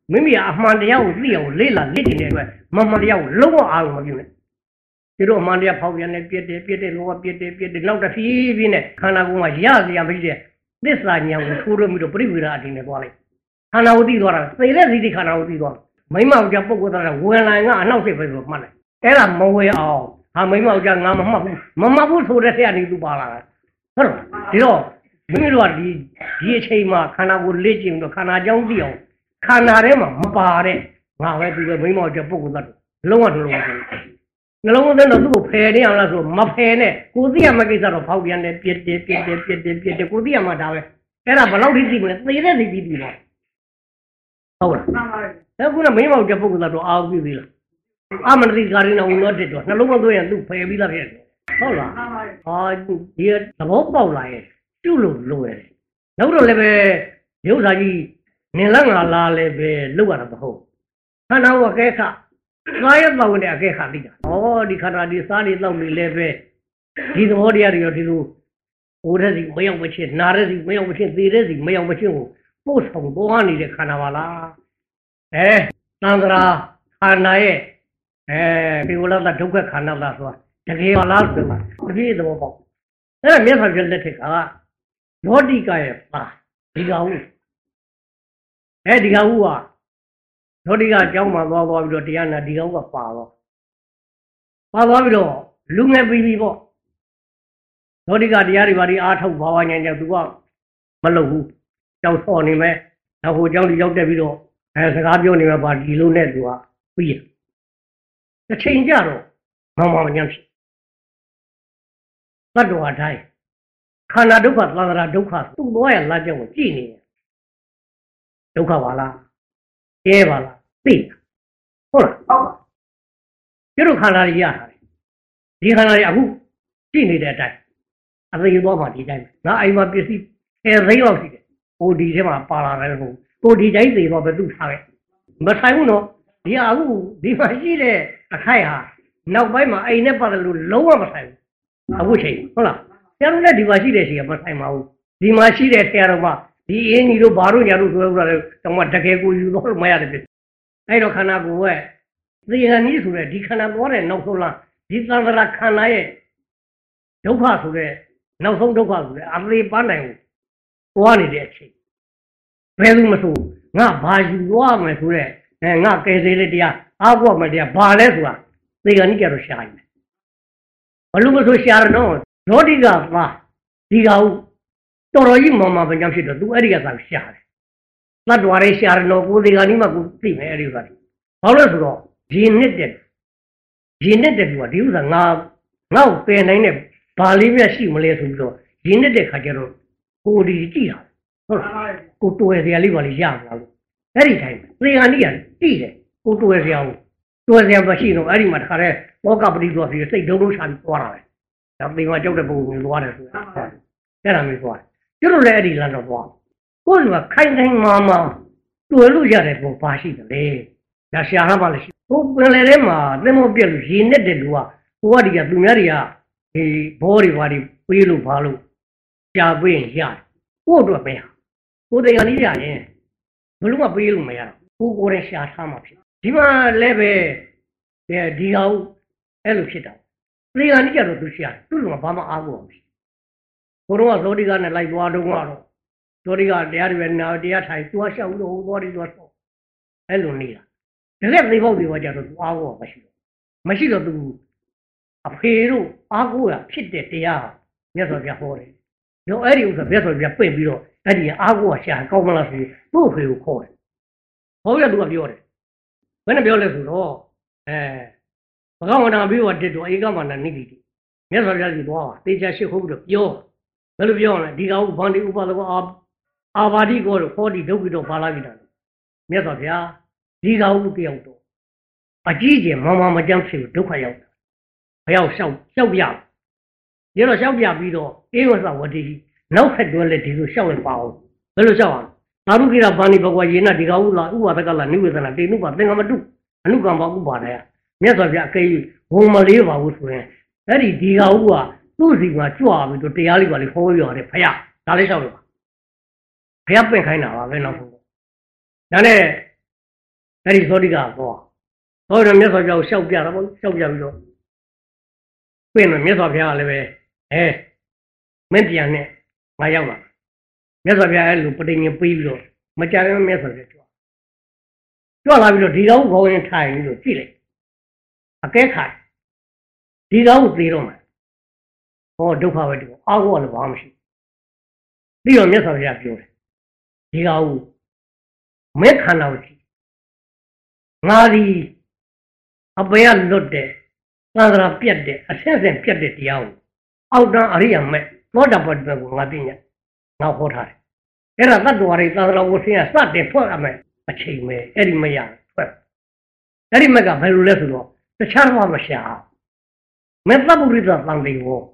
မိမိကအမှန်တရားကိုသိအောင်လေ့လာလေ့ကျင့်တဲ့အတွက်မမှန်တရားကိုလုံးဝအားလုံးမပြုနဲ့ဒီလိုအမှန်တရားဖောက်ပြန်နေပြည့်တယ်ပြည့်တယ်လောကပြည့်တယ်ပြည့်တယ်နောက်တစ်ဖြည်းဖြည်းနဲ့ခန္ဓာကိုယ်မှာရစရာမရှိတဲ့သစ္စာဉာဏ်ကိုထိုးလို့ပြီးတော့ပြိဝေဒအတင်းနဲ့သွားလိုက်ခန္ဓာကိုသိသွားတာသေတဲ့စီတိခန္ဓာကိုသိသွားမိမအောင်ကြပုဂ္ဂိုလ်သားကဝင်လာငါအနောက်စိတ်ပဲဆိုမှတ်လိုက်အဲ့ဒါမဝယ်အောင်ဟာမိမအောင်ကြငါမမှတ်ဘူးမမှတ်ဘူးဆိုတဲ့ဆရာနေသူပါလာတာဟုတ်လားဒီတော့မိမိတို့ကဒီဒီအချိန်မှာခန္ဓာကိုလေ့ကျင့်ပြီးတော့ခန္ဓာကြောင်းသိအောင်ခန္ဓာထဲမှာမပါတဲ့ငါပဲသူပဲမိမအောင်ကြပုဂ္ဂိုလ်သားလုံးဝလုံးဝဆိုနှလုံးသွင်းတော့သူ့ကိုဖယ်နေအောင်လားဆိုမဖယ်နဲ့ကိုသိရမယ့်ကိစ္စတော့ဖောက်ပြန်တယ်ပြစ်တယ်ပြစ်တယ်ပြစ်တယ်ပြစ်တယ်ကိုသိရမှာဒါပဲအဲ့ဒါဘယ်လောက်ထိသိမလဲသေတဲ့သိပြီးပြီတော့ဟုတ်လားမှန်ပါတယ်ဒါကမိမအောင်ကြပုဂ္ဂိုလ်သားတော့အာဟုပြီလားအမနတိကာရိနာဝိနောတက်တော့နှလုံးသွင်းရင်သူ့ဖယ်ပြီးသားဖြစ်တယ်ဟုတ်လားမှန်ပါတယ်ဟာဒီသဘောပေါက်လာရဲ့ပြုလို့လို့ရတယ်နောက်တော့လည်းပဲရုပ်စာကြီးနင်လက်ငါလာလည်းပဲလောက်ရတာမဟုတ်ခန္ဓာကိုအကဲခသွားရတော့ဝင်တဲ့အကဲခသိတာဩဒီခန္ဓာဒီစားနေတော့နေလည်းပဲဒီသဘောတရားတွေရောဒီလိုဟိုတဲ့စီမရောက်မချင်းနာတဲ့စီမရောက်မချင်းသေတဲ့စီမရောက်မချင်းကိုပို့ဆောင်သွားနေတဲ့ခန္ဓာပါလားအဲသံဃာခန္ဓာရဲ့အဲဒီဝလတဒုက္ခခန္ဓာလားဆိုတာတကယ်ပါလားဆိုတာတကယ်သဘောပေါက်အဲ့ဒါမြတ်စွာဘုရားလက်ထက်ကလောတိကရဲ့ပါဒီကဟုအဲဒီကဟုကလောတိကအကြောင်းမှသွားသွားပြီးတော့တရားနာဒီကဟုကပါတော့ပါသွားပြီးတော့လူငယ်ပြီးပြီပေါ့လောတိကတရားတွေပါဒီအားထုတ်ဘာဝညာကြောင့်သူကမလုပ်ဘူးကြောက်ဆော့နေမယ်နောက်ဟိုကြောင့်ဒီရောက်တက်ပြီးတော့အဲစကားပြောနေမှာပါဒီလိုနဲ့သူကပြီးရတစ်ချိန်ကြတော့မမမညာဖြစ်သတ္တဝါတိုင်းခန္ဓာဒုက္ခသံဃာဒုက္ခသူ့သွားရလာကြောင်းကိုကြည့်နေတယ်ဒုက္ခပါလားကျဲပါလားသိဟုတ်လားဟုတ်ပါကျတော့ခန္ဓာကြီးရတယ်ဒီခန္ဓာကြီးအခုကြည့်နေတဲ့အတိုင်းအသေးသွားမှဒီတိုင်းငါအိမ်မှာပစ္စည်းအဲသိန်းလောက်ရှိတယ်ဟိုဒီထဲမှာပါလာတယ်ဟုတ်ကိုဒီတိုင်းသိတော့ဘယ်သူထားပဲမဆိုင်ဘူးနော်ဒီအခုဒီမှာရှိတဲ့အခိုက်ဟာနောက်ပိုင်းမှာအိမ်နဲ့ပတ်သက်လို့လုံးဝမဆိုင်ဘူးအခုချိန်ဟုတ်လားဆရာတို့လည်းဒီမှာရှိတဲ့ချိန်ကမဆိုင်ပါဘူးဒီမှာရှိတဲ့ဆရာတော်ကဒီအင်းကြီးတို့ဘာတို့ညာတို့ဆိုရတာလေတော့တကယ်ကိုယူတော့မရတယ်ပြအဲ့တော့ခန္ဓာကိုယ်ရဲ့သေဟန်ကြီးဆိုတဲ့ဒီခန္ဓာသွားတဲ့နောက်ဆုံးလားဒီသံဃာခန္ဓာရဲ့ဒုက္ခဆိုတဲ့နောက်ဆုံးဒုက္ခဆိုတဲ့အသေးပန်းနိုင်ကိုသွားနေတဲ့အချိန်ဘယ်လိုမဆိုငါဘာယူသွားမယ်ဆိုတဲ့အဲငါကယ်သေးတဲ့တရားအားကိုမတရားဘာလဲဆိုတာသေဟန်ကြီးကြတော့ရှားနေဘလို့မဆိုရှားတော့လောတိကပါဒီကဟုတော်တော်ကြီးမမပညာဖြစ်တော့သူအဲ့ဒီကသာရှားတယ်သတ္တဝါတွေရှားတော့ကိုယ်ဒီကနေ့မှကိုသိမယ်အဲ့ဒီဥစ္စာဘာလို့လဲဆိုတော့ဒီနှစ်တဲ့ဒီနှစ်တဲ့သူကဒီဥစ္စာငါငါ့ကိုပယ်နိုင်တဲ့ဘာလေးမျက်ရှိမလဲဆိုပြီးတော့ဒီနှစ်တဲ့ခါကျတော့ကိုဒီကြည့်တာဟုတ်လားကိုတွယ်စရာလေးပါလေးရမလားလို့အဲ့ဒီတိုင်းသေဟန်ကြီးကကြည့်တယ်ကိုတွယ်စရာကိုတွယ်စရာမရှိတော့အဲ့ဒီမှာတခါတည်းဘောကပတိသွားပြီးစိတ်ဒုံဒုံချပြီးသွားတာပဲဒါပေမဲ့ကြောက်တဲ့ပုံကိုသွားတယ်ဆိုတာအဲ့ဒါမျိုးသွားကျတို့လည်းအဲ့ဒီလမ်းတော့သွားကိုယ်ကခိုင်ခိုင်မာမာတွယ်လို့ရတဲ့ပုံပါရှိတယ်လေဒါရှာရပါလိမ့်ရှိဟိုပင်လေထဲမှာသင်္ဘောပြက်လို့ရေနဲ့တဲ့လူကဟိုကဒီကသူများတွေကဒီဘောတွေဘာတွေပေးလို့ဘာလို့ရှာပေးရင်ရတယ်ကို့အတွက်ပဲကိုယ်တရားနည်းရရင်ဘလို့မှပေးလို့မရတော့ကိုကိုယ်နဲ့ရှာထားမှာဖြစ်ဒီမှာလည်းပဲဒီကောင်အဲ့လိုဖြစ်တာသေဟန်ကြီးကတော့သူရှာသူ့လူကဘာမှအားကိုမရှိဘုရောကသောတိကနဲ့လိုက်သွားတော့ကတော့သောတိကတရားတွေနာတရားထိုင်သွားလျှောက်လို့သောတိသွားတော့အဲ့လိုနေတာတကယ်သိဖို့ဒီကကြတော့သူအားကိုမရှိတော့မရှိတော့သူအဖေတို့အားကိုရဖြစ်တဲ့တရားမြတ်စွာဘုရားဟောတယ်တော့အဲ့ဒီဥစ္စာမြတ်စွာဘုရားပြင့်ပြီးတော့အဲ့ဒီအားကိုရှာကောင်းမလားဆိုသူ့အဖေကိုခေါ်တယ်ဟောရသူကပြောတယ်ဘယ်နဲ့ပြောလဲဆိုတော့အဲဘဂဝန္တာဘိဝတ္တဧကမန္တနိတိမြတ်စွာဘုရားကြီးသွားပါတေချာရှိခိုးပြီးတော့ပြောဘယ်လိုပြောလဲဒီကောင်ဗန္တိဥပဒကောအာအာဘာတိကောတော့ဟောဒီဒုက္ခိတော့ဘာလာပြီတာမြတ်စွာဘုရားဒီကောင်တယောက်တော့အကြီးကျယ်မမမကြောက်ဖြစ်ဒုက္ခရောက်တာဘုရားရှောက်ရှောက်ပြရတော့ရှောက်ပြပြီးတော့အေဝသဝတိနောက်ဆက်တွဲလက်ဒီလိုရှောက်ရပါအောင်ဘယ်လိုရှောက်အောင်သာရုကိရဗန္တိဘဂဝါယေနဒီကောင်လာဥပဒကလာနိဝေဒနာတေနုပါသင်္ကမတုအနုကံပါဥပါဒယမြတ်စွာဘုရားအကေဘုံမလေးပါဘူးဆိုရင်အဲ့ဒီဒီကောင်ကသူ့စီမှာကြွပြီးတော့တရားလေးပါလေးဟောပြရတယ်ဖယားဒါလေးလျှောက်လို့ပါဖယားပင့်ခိုင်းတာပါပဲနောက်ဆုံးဒါနဲ့အဲ့ဒီသောတိကသွားဟောတော့မြတ်စွာဘုရားကိုရှောက်ပြတာပေါ့ရှောက်ပြပြီးတော့ပြင်တော့မြတ်စွာဘုရားကလည်းပဲအဲမင်းပြန်နဲ့ငါရောက်လာမြတ်စွာဘုရားအဲ့လိုပဋိညာဉ်ပေးပြီးတော့မကြမ်းမြတ်စွာဘုရားကြွကြွလာပြီးတော့ဒီကောင်ခေါင်းရင်ထိုင်ပြီးတော့ကြည့်လိုက်အကဲခါဒီကောင်ကိုသေတော့မှာဟောဒုက္ခပဲဒီအာဟုကလည်းဘာမှမရှိပြီးတော့မြတ်စွာဘုရားပြောတယ်ဒီကောင်ကိုမဲခန္ဓာကိုကြည့်ငါဒီအပေကလွတ်တယ်သံဃာပြတ်တယ်အဆင့်ဆင့်ပြတ်တဲ့တရားကိုအောက်တန်းအရိယာမဲ့သောတာပတ္တိကိုငါသိညာငါဟောထားတယ်အဲ့ဒါသတ္တဝါတွေသံဃာကိုဆင်းရစတဲ့ထွက်အမယ်အချိန်ပဲအဲ့ဒီမရထွက်အဲ့ဒီမကဘယ်လိုလဲဆိုတော့တခြားဘာမရှာမေတ္တပုရိသသံတေဟော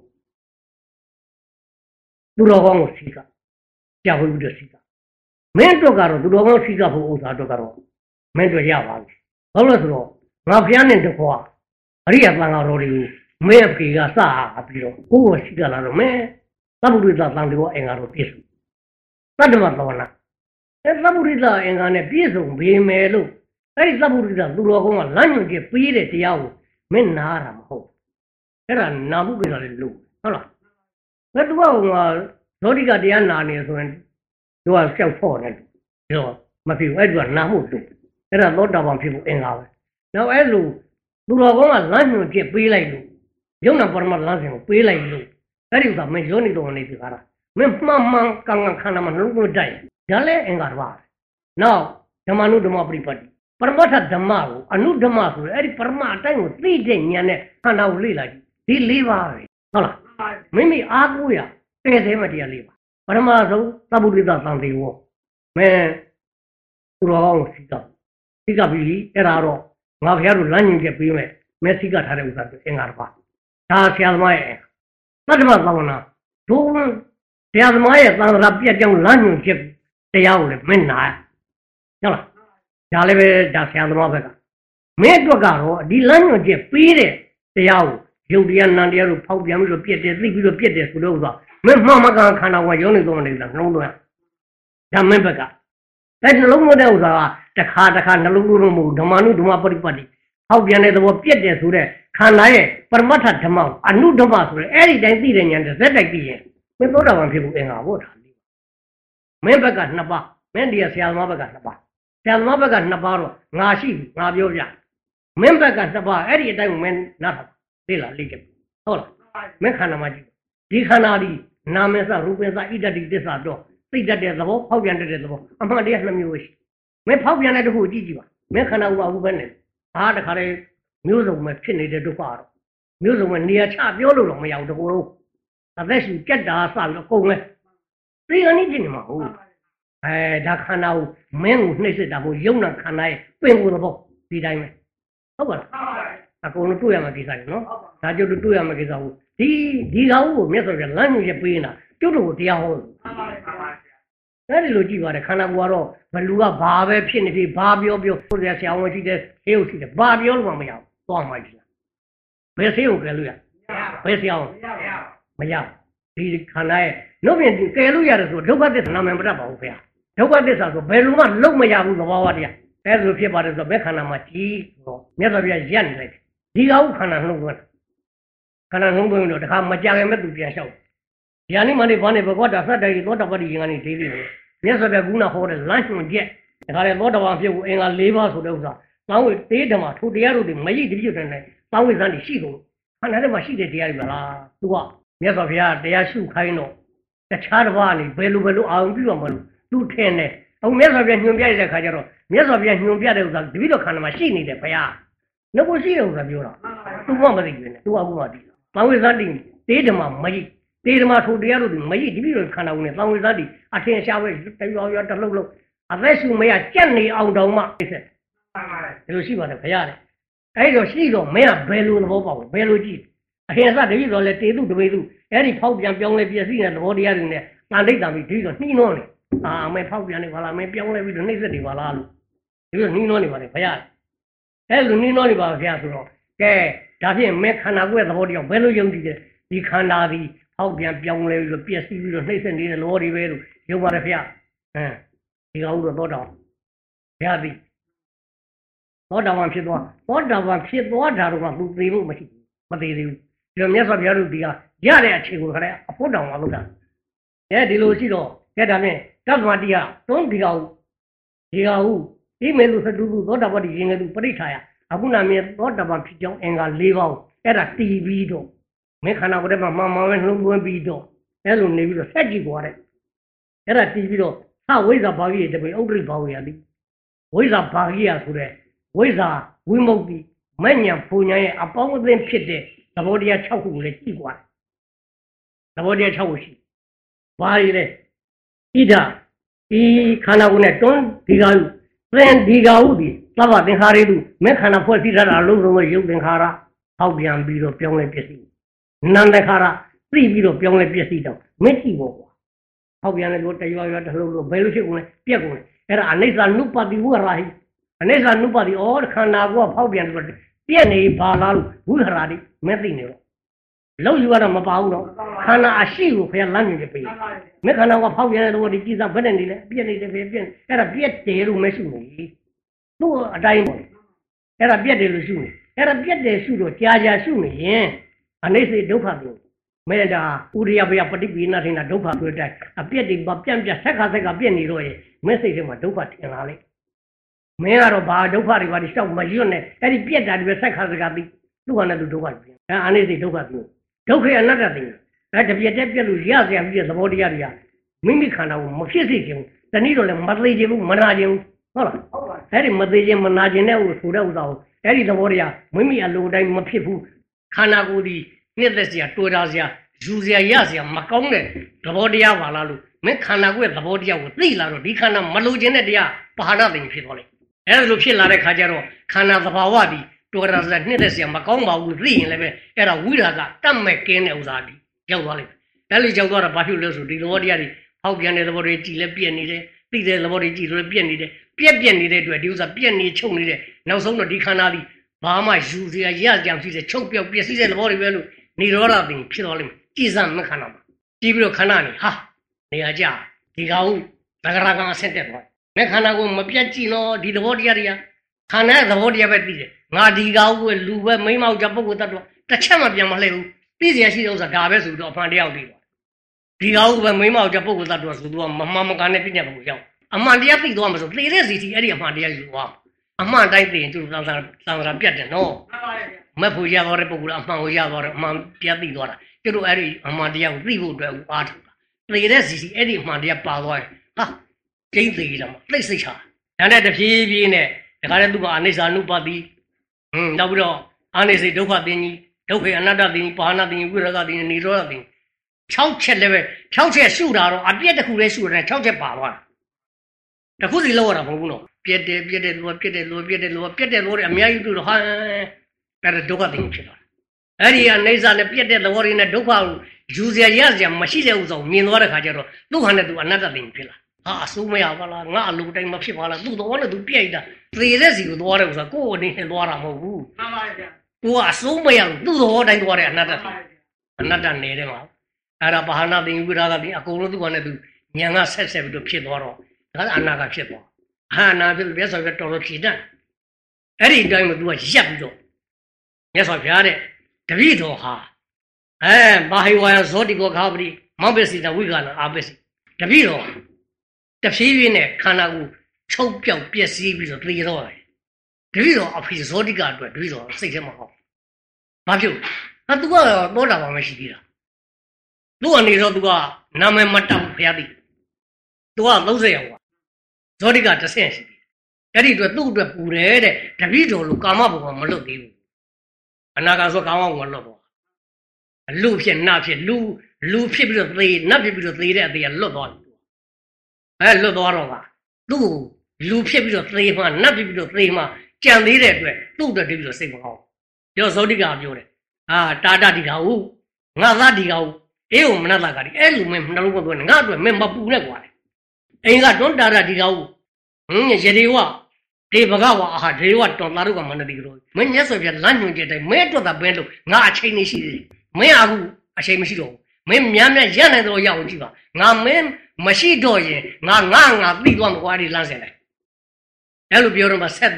သူတော်ကောင်းကိုစီကကြောက်ဝိတုစီကမင်းတို့ကတော့သူတော်ကောင်းစီကဖို့ဥစ္စာတို့ကတော့မင်းတို့ရပါပြီဘာလို့လဲဆိုတော့ငါဖျားနဲ့တခွာအရိယသံဃာတော်တွေကိုမင်းအဖေကစပြီးတော့ကိုယ်ကိုစီကလာတော့မင်းသဗ္ဗုရိသသံတေဟောအင်္ဂါတော်ပြည့်စုံသတ္တမသဝနာအဲသဗ္ဗုရိသအင်္ဂါနဲ့ပြည့်စုံပေမယ်လို့အဲ့ဒီသဗ္ဗုရိသသူတော်ကောင်းကလမ်းညွှန်ချက်ပေးတဲ့တရားကိုမင်းနားတာမဟုတ်အဲ့ဒါနာမှုကိစ္စလေးလို့ဟုတ်လားဘယ်သူကဟိုမှာဇောတိကတရားနာနေဆိုရင်သူကရှောက်ဖို့တယ်ပြောမဖြစ်ဘူးအဲ့ဒီကနာမှုလို့အဲ့ဒါသောတာပန်ဖြစ်ဖို့အင်္ဂါပဲနောက်အဲ့လိုသူတော်ကောင်းကလမ်းညွှန်ချက်ပေးလိုက်လို့ယုံနာပရမတ်လမ်းစဉ်ကိုပေးလိုက်လို့အဲ့ဒီကမင်းယောနိတော်နေပြီခါတာမင်းမှန်မှန်ကန်ကန်ခန္ဓာမှာနှလုံးသွင်းတိုက်ဒါလည်းအင်္ဂါပါနောက်ဓမ္မနုဓမ္မပရိပတ်တိပရမတ္ထဓမ္မကိုအနုဓမ္မဆိုရယ်အဲ့ဒီပရမအတိုင်းကိုသိတဲ့ဉာဏ်နဲ့ခန္ဓာကိုလေ့လာကြည့်ဒီလေးပါပဲဟုတ်လားမိမိအားကိုးရတည့်သေးမတရားလေးပါပရမဆုံးသဗ္ဗုရိသသံတေဟောမဲသူတော်ကောင်းစီကစီကပြီးအဲ့ဒါတော့ငါဘုရားတို့လမ်းညွှန်ချက်ပေးမယ်မဲစီကထားတဲ့ဥစ္စာတွေအင်္ဂါပါဒါဆရာသမားရဲ့သတ္တမသဝနာဒုဆရာသမားရဲ့သံဃာပြတ်ကြောင်းလမ်းညွှန်ချက်တရားကိုလည်းမင်းနာဟုတ်လားဒါလည်းပဲဒါဆရာသမားဘက်ကမင်းအတွက်ကတော့ဒီလမ်းညွှန်ချက်ပေးတဲ့တရားကိုရုပ်တရားနာမ်တရားတို့ဖောက်ပြန်ပြီးတော့ပြည့်တယ်သိပြီးတော့ပြည့်တယ်ဆိုလို့ဥစ္စာမင်းမှန်မှန်ကန်ခန္ဓာကိုရုံးနေတော့နေတာနှလုံးသွင်းဒါမင်းဘက်ကအဲနှလုံးသွင်းတဲ့ဥစ္စာကတစ်ခါတစ်ခါနှလုံးသွင်းလို့မဟုတ်ဓမ္မနုဓမ္မပရိပတ်တိဖောက်ပြန်တဲ့သဘောပြည့်တယ်ဆိုတဲ့ခန္ဓာရဲ့ပရမတ္ထဓမ္မအနုဓမ္မဆိုတဲ့အဲ့ဒီတိုင်းသိတဲ့ဉာဏ်နဲ့ဇက်တိုက်သိရင်မင်းသောတာပန်ဖြစ်ဖို့အင်္ဂါဘောထားလိမင်းဘက်ကနှစ်ပါးမင်းဒီကဆရာသမားဘက်ကနှစ်ပါးဆရာသမားဘက်ကနှစ်ပါးတော့ငါရှိပြီငါပြောပြမင်းဘက်ကနှစ်ပါးအဲ့ဒီအတိုင်းကိုမင်းနားထောင်သိလားလိကြဟုတ်လားမင်းခန္ဓာမှာကြည့်ဒီခန္ဓာဒီနာမည်စရူပင်စဣတ္တိသစ္စာတော့သိတတ်တဲ့သဘောဖောက်ပြန်တတ်တဲ့သဘောအမှန်တရားနှစ်မျိုးရှိမင်းဖောက်ပြန်တဲ့တခုကြည့်ကြည့်ပါမင်းခန္ဓာဥပါဘူးပဲနဲ့ဘာတခါလေမျိုးစုံမဲ့ဖြစ်နေတဲ့ဒုက္ခတော့မျိုးစုံမဲ့နေရာချပြောလို့တော့မရဘူးတကူလုံးအသက်ရှူကြက်တာစပြီးတော့ကုန်လဲသိရနေဖြစ်နေမှာဟုတ်အဲဒါခန္ဓာကိုမင်းကိုနှိမ့်စစ်တာကိုယုံနာခန္ဓာရဲ့ပင်ကိုသဘောဒီတိုင်းပဲဟုတ်ပါလားအကုန်လုံးတွေ့ရမှာကိစ္စတွေနော်ဒါကြုတ်တွေ့ရမှာကိစ္စကိုဒီဒီကောင်ကိုမြတ်စွာဘုရားလမ်းညွှန်ချက်ပေးနေတာကျုပ်တို့ကိုတရားဟောလို့အဲ့ဒီလိုကြည့်ပါတယ်ခန္ဓာကိုယ်ကတော့ဘလူကဘာပဲဖြစ်နေဖြစ်ဘာပြောပြောဆရာဆရာဝန်ရှိတဲ့ဆေးဟုတ်ရှိတယ်ဘာပြောလို့မှမရဘူးသွားမှရှိတာဘယ်ဆေးကိုကဲလို့ရဘယ်ဆရာမရဒီခန္ဓာရဲ့နှုတ်ပြင်ကဲလို့ရတယ်ဆိုဒုက္ခသစ္စာနာမည်မတတ်ပါဘူးခင်ဗျာဒုက္ခသစ္စာဆိုဘယ်လိုမှလုံးမရဘူးသဘောဝတရားအဲ့ဒါလိုဖြစ်ပါတယ်ဆိုဘယ်ခန္ဓာမှာကြီးတော့မြတ်စွာဘုရားရက်နေလိုက်တယ်ဒီကောင်ခန္ဓာနှုတ်သွင်းခန္ဓာနှုတ်သွင်းတော့တခါမကြခင်မဲ့သူပြန်လျှောက်ဉာဏ်နဲ့မနေဘာနေဘဂဝတာသတ္တရိသောတာပတ္တိဉာဏ်နဲ့ဒိဋ္ဌိကိုမြတ်စွာဘုရားကုဏဟောတဲ့လမ်းညွှန်ချက်ဒါကြတဲ့သောတာပန်ဖြစ်ဖို့အင်္ဂါ၄ပါးဆိုတဲ့ဥစ္စာသောင်းဝိတေဓမ္မထိုတရားတို့တွေမရိပ်တပြည့်တဲ့သောင်းဝိဇန်တွေရှိကုန်ခန္ဓာထဲမှာရှိတဲ့တရားတွေပါလားသူကမြတ်စွာဘုရားတရားရှုခိုင်းတော့တခြားတစ်ပါးနေဘယ်လိုဘယ်လိုအာရုံပြုရမလို့သူထင်တယ်အခုမြတ်စွာဘုရားညွှန်ပြတဲ့ခါကျတော့မြတ်စွာဘုရားညွှန်ပြတဲ့ဥစ္စာတပိတော့ခန္ဓာမှာရှိနေတယ်ဘုရားငါကိုရှိတဲ့ဥစ္စာပြောတာသူမှမသိဘူးနဲ့သူကအခုမှသိတာသောင်းဝိဇန်တွေတေဓမ္မမရိပ်တေဓမ္မထိုတရားတို့တွေမရိပ်တပိတော့ခန္ဓာဝင်နဲ့သောင်းဝိဇန်တွေအထင်ရှားပဲတရောရောတလှုပ်လှုပ်အသက်ရှူမရကြက်နေအောင်တောင်မှသိဆက်ဒီလိုရှိပါတယ်ဘုရားလေအဲ့တော့ရှိတော့မင်းကဘယ်လိုသဘောပေါက်ဘယ်လိုကြည့်အထင်စတပိတော့လေတေသူတပိသူအဲ့ဒီဖောက်ပြန်ပြောင်းလဲပြည့်စည်တဲ့သဘောတရားတွေနဲ့တန်တိတ်တံပြီးဒီတော့နှီးနှောနေအာမဲဖောက်ပြန်နေပါလားမဲပြောင်းလဲပြီးတော့နှိမ့်ဆက်နေပါလားလို့ဒီလိုနှီးနှောနေပါလေဘုရားအဲ့လိုနှီးနှောနေပါဘုရားဆိုတော့ကဲဒါဖြင့်မဲခန္ဓာကိုယ်ရဲ့သဘောတရားဘယ်လိုယုံကြည်တယ်ဒီခန္ဓာသည်ဖောက်ပြန်ပြောင်းလဲပြီးတော့ပြည့်စည်ပြီးတော့နှိမ့်ဆက်နေတဲ့သဘောတွေပဲလို့ယုံပါတယ်ဘုရားဟမ်ဒီကောင်တော့တော့ဘုရားသည်သောတာပန်ဖြစ်သွားသောတာပန်ဖြစ်သွားတာတော့ကသူသိဖို့မရှိဘူးမသိသေးဘူးဒီလိုမြတ်စွာဘုရားတို့ဒီကရတဲ့အချိန်ကိုခရဲအဖို့တောင်မလုပ်တာအဲဒီလိုရှိတော့ကဲဒါဖြင့်တသမာတိယသုံးဒီကဟုဒီကဟုဒီမေလူသတုဟုသောတာပတိရင်ငယ်သူပရိထာယအခုနာမည်သောတာပန်ဖြစ်ကြောင်းအင်္ဂါ၄ပါးအဲ့ဒါတီးပြီးတော့မင်းခန္ဓာကိုယ်ထဲမှာမှန်မှန်ပဲနှလုံးသွင်းပြီးတော့အဲ့လိုနေပြီးတော့ဆက်ကြည့်ကြတဲ့အဲ့ဒါတီးပြီးတော့သဝိဇ္ဇာဘာဂိယတပိဥဒ္ဒရိဘာဝယတိဝိဇ္ဇာဘာဂိယဆိုတဲ့ဝိဇ္ဇာဝိမု ക്തി မဉ္ဇဉ်ဖူညာရဲ့အပေါင်းအသင်းဖြစ်တဲ့သဘောတရား၆ခုကိုလည်းကြည့်ကြတယ်သဘောတရား၆ခုရှိဘာတွေလဲဣဒဒီခန္ဓာကိုယ်နဲ့တွန်းဒီကဟုသင်ဒီကဟုဒီသဗ္ဗသင်္ခါရတုမင်းခန္ဓာဖွဲ့စည်းထားတာလုံးလုံးရုပ်သင်္ခါရဟောက်ပြန်ပြီးတော့ပြောင်းလဲပြည့်စည်နံသင်္ခါရသိပြီးတော့ပြောင်းလဲပြည့်စည်တော့မကြည့်ပေါ့ကွာဟောက်ပြန်လဲလို့တရွာရွာတလုံးလုံးဘယ်လိုဖြစ်ကုန်လဲပြက်ကုန်လဲအဲ့ဒါအနိစ္စနုပ္ပတိဝရဟိအနိစ္စနုပ္ပတိဩခန္ဓာကိုဖောက်ပြန်ပြီးပြက်နေပါလားလို့ဝိဟရာတိမသိနေတော့လောက်ယူရတော့မပါဘူးတော့ခန္ဓာအရှိကိုဖျက်လမ်းနေတယ်ပြေးမခန္ဓာကဖောက်ပြန်တဲ့တော့ဒီကြည်စားဘယ်နဲ့နေလဲပြက်နေတယ်ပဲပြက်အဲ့ဒါပြက်တယ်လို့မရှိဘူးသူ့အတိုင်းပေါ့အဲ့ဒါပြက်တယ်လို့ရှိနေအဲ့ဒါပြက်တယ်ရှုတော့ကြာကြာရှုနေရင်အနိစ္စဒုက္ခပြောမဲတာဥရိယဘယပฏิပိဏထင်တာဒုက္ခပြောတဲ့အပြက်တွေပြန့်ပြန့်ဆက်ခါဆက်ကပြက်နေတော့ရင်မက်စိတ်ထဲမှာဒုက္ခထင်လာလေမင်းကတော့ဘာဒုက္ခတွေဘာတွေရှောက်မရွတ်နဲ့အဲ့ဒီပြက်တာတွေပဲဆက်ခါဆက်ကပြီးသူ့ဟာနဲ့သူဒုက္ခပြန်အဲအနိစ္စဒုက္ခပြောဒုက္ခအနတ္တသိအဲတပြက်တက်ပြက်လို့ရစရာပြီးတဲ့သဘောတရားတွေကမိမိခန္ဓာကိုမဖြစ်စေခြင်းတနည်းတော့လည်းမသိခြင်းဘူးမနာခြင်းဘူးဟုတ်လားဟုတ်ပါအဲ့ဒီမသိခြင်းမနာခြင်းတဲ့ဟိုဆိုတဲ့ဥစ္စာကိုအဲ့ဒီသဘောတရားမိမိအလိုတိုင်းမဖြစ်ဘူးခန္ဓာကိုယ်ဒီနှစ်သက်စရာတွေ့တာစရာယူစရာရစရာမကောင်းတဲ့သဘောတရားပါလားလို့မင်းခန္ဓာကိုယ်ရဲ့သဘောတရားကိုသိလာတော့ဒီခန္ဓာမလိုခြင်းတဲ့တရားပါဠိသိဖြစ်သွားလိမ့်အဲ့ဒါလိုဖြစ်လာတဲ့ခါကျတော့ခန္ဓာသဘာဝဒီတွေ့တာစရာနှစ်သက်စရာမကောင်းပါဘူးသိရင်လည်းပဲအဲ့ဒါဝိရာကတတ်မဲ့ကင်းတဲ့ဥစ္စာဒီရောက်သွားလိမ့်မယ်အဲ့လိုရောက်သွားတာဘာဖြစ်လို့လဲဆိုဒီသဘောတရားတွေဟောက်ပြန်တဲ့သဘောတွေကြည်လဲပြက်နေတယ်သိတဲ့သဘောတွေကြည်လို့ပြက်နေတယ်ပြက်ပြက်နေတဲ့အတွက်ဒီဥစ္စာပြက်နေချုပ်နေတဲ့နောက်ဆုံးတော့ဒီခန္ဓာဒီဘာမှယူစရာရကြံဖြစ်တဲ့ချုပ်ပြောက်ပြည့်စည်တဲ့သဘောတွေပဲလို့និရောဓပင်ဖြစ်သွားလိမ့်မယ်ကြည်စမ်းမခန္ဓာမှာကြည့်ပြီးတော့ခန္ဓာနေဟာနေရာကြဒီကောင်သဂရကံအဆင့်တက်သွားမခန္ဓာကိုမပြတ်ကြည့်တော့ဒီသဘောတရားတွေကခန္ဓာရဲ့သဘောတရားပဲသိတယ်ငါဒီကောင်ကိုလူပဲမိမောက်ကြပုဂ္ဂိုလ်တ attva တစ်ချက်မှပြန်မလှည့်ဘူးသိစရာရှိတဲ့ဥစ္စာဒါပဲဆိုတော့အမှန်တရားသိသွားဒီကောင်ကပဲမိမောက်ကြပုဂ္ဂိုလ်တ attva ဆိုတော့မမှန်မကန်တဲ့ပြညာပုဂ္ဂိုလ်ရောက်အမှန်တရားသိသွားမှာဆိုသိတဲ့စီတီအဲ့ဒီအမှန်တရားယူသွားအမှန်တိုင်းသိရင်သူသံသာသံသာပြတ်တယ်နော်မှန်ပါတယ်ဗျမဖို့ရသွားတဲ့ပုဂ္ဂိုလ်အမှန်ကိုရသွားတော့အမှန်တရားသိသွားတာကျတို့အဲ့ဒီအမှန်တရားကိုသိဖို့အတွက်အားထုတ်တာသိတဲ့စီတီအဲ့ဒီအမှန်တရားပါသွားရင်ဟာကျင်းသေးတယ်မှာသိစိတ်ချဒါနဲ့တဖြည်းဖြည်းနဲ့ဒါကြတဲ့သူကအနိစ္စ ानु ပတိဟင်းနောက်ပြီးတော့အာနိစိဒုက္ခသင်ကြီးဒုက္ခအနတ္တသင်ကြီးပါဏသင်ကြီးဝိရကသင်ကြီးនិရောဓသင်၆ချက်လည်းပဲ၆ချက်ရှုတာတော့အပြည့်တစ်ခုလည်းရှုတယ်၆ချက်ပါသွားတာတခုစီလောက်ရတာမဟုတ်ဘူးနော်ပြက်တယ်ပြက်တယ်လို့ပြက်တယ်လို့ပြက်တယ်လို့ပြက်တယ်လို့အများကြီးတို့ဟာအဲ့ဒါဒုက္ခသင်ဖြစ်သွားအဲ့ဒီအနိစ္စနဲ့ပြက်တဲ့သဘောတွေနဲ့ဒုက္ခကိုယူစရာရစရာမရှိတဲ့ဥစ္စာကိုမြင်သွားတဲ့ခါကျတော့သူ့ဟာနဲ့သူအနတ္တသင်ဖြစ်လာဟာအစိုးမရပါလားငါအလိုတိုင်းမဖြစ်ပါလားသူ့တော်နဲ့သူပြိုက်တာသေတဲ့စီကိုသွားတဲ့ဥစ္စာကိုယ်အနေနဲ့သွားတာမဟုတ်ဘူးမှန်ပါဗျာကိုကအစိုးမရဘူးသူ့တော်တိုင်းသွားတဲ့အနတ္တအနတ္တနေတဲ့မှာအဲ့ဒါပါဟနာသင်္ဝိရာကသင်အကုန်လုံးသူ့ဟာနဲ့သူဉာဏ်ကဆက်ဆက်ပြီးတော့ဖြစ်သွားတော့ဒါကအနာကဖြစ်သွားဟာနာဖြစ်လို့မြတ်စွာဘုရားတော်တော်ဖြေတတ်အဲ့ဒီအတိုင်းမှာသူကရက်ပြီးတော့မြတ်စွာဘုရားတဲ့တပည့်တော်ဟာအဲဘာဟိဝါယဇောတိကောခါပတိမောပ္ပစီတဝိကနာအာပစီတပည့်တော်တဖြည်းဖြည်းနဲ့ခန္ဓာကိုချုပ်ပြောက်ပျက်စီးပြီးတော့သိတော့တယ်တပည့်တော်အဖေဇောတိကအတွက်တပည့်တော်စိတ်ထဲမှာဟောဘာဖြစ်လဲသူကတော့တောတာပါမရှိသေးတာသူ့အနေတော့သူကနာမည်မတောက်ဖျားသိသူကသုံးဆယ်ရောက်ပါဇောတိကတစ်ဆင့်ရှိတယ်အဲ့ဒီအတွက်သူ့အတွက်ပူတယ်တဲ့တပည့်တော်လိုကာမဘုံကမလွတ်သေးဘူးအနာဂတ်ဆိုကာမဘုံကလွတ်တော့လူဖြစ်နတ်ဖြစ်လူလူဖြစ်ပြီးတော့သေနတ်ဖြစ်ပြီးတော့သေတဲ့အသေးကလွတ်သွားတယ်အဲလွတ်သွားတော့ကသူ့လူဖြစ်ပြီးတော့သေမှနတ်ဖြစ်ပြီးတော့သေမှကြံသေးတဲ့အတွက်သူ့အတွက်တပြီးတော့စိတ်မကောင်းပြောဇောတိကပြောတယ်အာတာတဒီကဟုငါသားဒီကဟုအေးုံမနတကဒီအဲ့လူမင်းနှလုံးသွင်းငါအတွက်မင်းမပူနဲ့ကွာအိမ်ကတွန်းတာတဒီကဟုဟင်းရေဒီဝဒေဘဂဝအာဟာဒေဝတော်သားတို့ကမနတိကြောမင်းမြတ်စွာဘုရားလမ်းညွှန်ချက်တိုင်းမဲအတွက်သာပဲလို့ငါအချိန်နေရှိသေးတယ်မင်းအခုအချိန်မရှိတော့ဘူးမင်းများများရနိုင်တော့ရအောင်ကြည့်ပါငါမင်းမရှိတော့ရင်ငါငါငါပြီးသွားမှာကွာဒီလမ်းစင်လိုက်အဲ့လိုပြောတော့မှဆက်ပြီး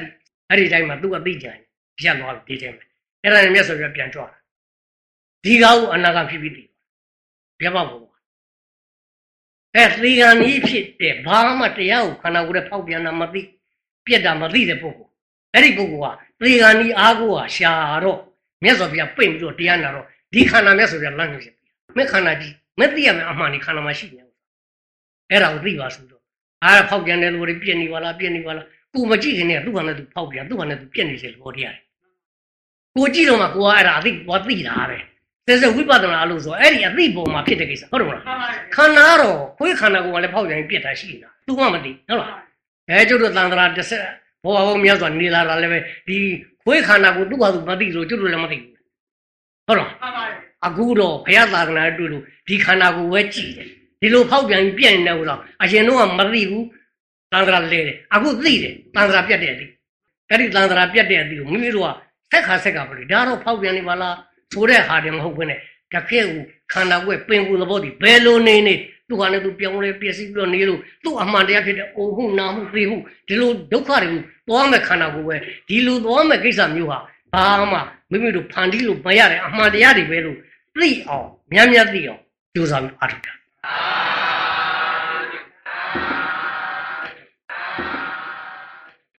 အဲ့ဒီတိုင်းမှာသူကသိကြတယ်ရက်သွားပြီဒီတိုင်းမှာအဲ့ဒါနဲ့မြတ်စွာဘုရားပြန်ကြွတာဒီကောင်းအနာဂတ်ဖြစ်ပြီးတည်ပြပါဘောအဲ့ဒီကံကြီးဖြစ်တဲ့ဘာမှတရားကိုခန္ဓာကိုယ်နဲ့ဖောက်ပြန်တာမသိပြက်တာမသိတဲ့ပုဂ္ဂိုလ်အဲ့ဒီပုဂ္ဂိုလ်ကသေကံကြီးအားကိုးဟာရှာတော့မြတ်စွာဘုရားပိတ်ပြီးတော့တရားနာတော့ဒီခန္ဓာမြတ်စွာဘုရားလမ်းညွှန်ချက်မဲ့ခန္ဓာကြီးမဲ့သိရမယ်အမှန်ဒီခန္ဓာမှာရှိနေအဲ့ဒါကိုသိပါဆိုတော့အားဖောက်ပြန်တယ်လို့ပြက်နေပါလားပြက်နေပါလားကိုမကြည့်ခင်နဲ့သူ့ဟာနဲ့သူဖောက်ပြန်သူ့ဟာနဲ့သူပြက်နေစေလို့တရားကိုကြည့်တော့မှကိုကအဲ့ဒါအသိဘောသိတာပဲစစဝိပဿနာလို့ဆိုအဲ့ဒီအသိပုံမှာဖြစ်တဲ့ကိစ္စဟုတ်တယ်မလားခန္ဓာတော့ခွေးခန္ဓာကိုယ်ကလည်းဖောက်ပြန်ပြက်တာရှိနေတာသူမှမသိဟုတ်လားအဲကျုပ်တို့သံဃာတစ်ဆက်ဘောဘောများစွာနေလာတာလည်းပဲဒီခွေးခန္ဓာကိုသူ့ဟာသူမသိလို့ကျုပ်တို့လည်းမသိဘူးဟုတ်လားအခုတော့ဘုရားသာသနာတွေ့လို့ဒီခန္ဓာကိုယ်ပဲကြည့်တယ်ဒီလိုဖောက်ပြန်ပြက်နေတဲ့ဥစ္စာအရင်တော့မသိဘူးသံဃာလဲတယ်အခုသိတယ်သံဃာပြက်တဲ့အသိအဲ့ဒီသံဃာပြက်တဲ့အသိကိုမိမိတို့ကဆက်ခါဆက်ကပါလေဒါတော့ဖောက်ပြန်နေပါလားဆိုတဲ့ဟာတွေမဟုတ်ဘဲနဲ့တကယ်ကိုခန္ဓာကိုယ်ပင်ကိုယ်သဘောတည်ဘယ်လိုနေနေသူ့ဟာနဲ့သူပြောင်းလဲပြည့်စည်ပြီးတော့နေလို့သူ့အမှန်တရားဖြစ်တဲ့အိုမှုနာမှုသိမှုဒီလိုဒုက္ခတွေကိုသွားမဲ့ခန္ဓာကိုယ်ပဲဒီလိုသွားမဲ့ကိစ္စမျိုးဟာဘာမှမိမိတို့ဖန်တီးလို့မရတဲ့အမှန်တရားတွေပဲလို့သိအောင်များများသိအောင်ကြိုးစားပြီးအားထုတ်တာ